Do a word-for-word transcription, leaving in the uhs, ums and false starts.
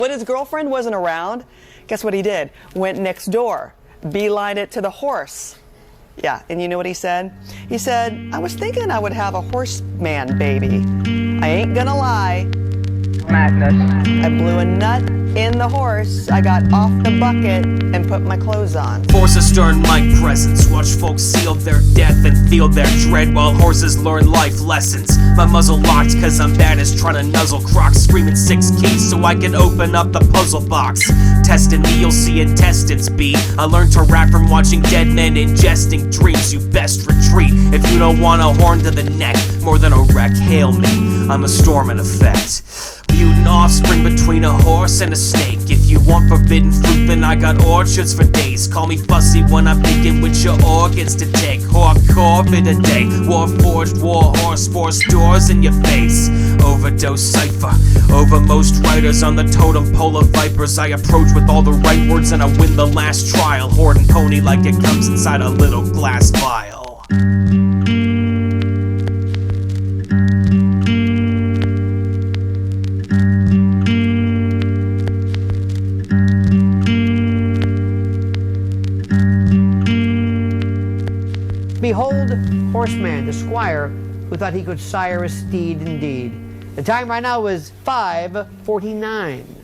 When his girlfriend wasn't around, guess what he did? Went next door, beelined it to the horse. Yeah, and you know what he said? He said, I was thinking I would have a horseman baby. I ain't gonna lie. Madness. I blew a nut in the horse. I got off the bucket and put my clothes on. Force a stern mic presence. Watch folks seal their death and feel their dread while horses learn life lessons. My muzzle locked cause I'm bad as trying to nuzzle crocs. Screaming six keys so I can open up the puzzle box. Testing me, you'll see intestines be. I learned to rap from watching dead men ingesting dreams. You best retreat if you don't want a horn to the neck. More than a wreck, hail me, I'm a storm in effect. Mutant offspring between a horse and a snake. If you want forbidden fruit, then I got orchards for days. Call me fussy when I'm picking with your organs to take. Hardcore bit a day. War forged, war horse, force doors in your face. Overdose cipher. Over most writers on the totem pole of vipers. I approach with all the right words and I win the last trial. Horde and pony like it comes inside a little glass vial. Behold, horseman, the squire, who thought he could sire a steed indeed. The time right now is five forty-nine.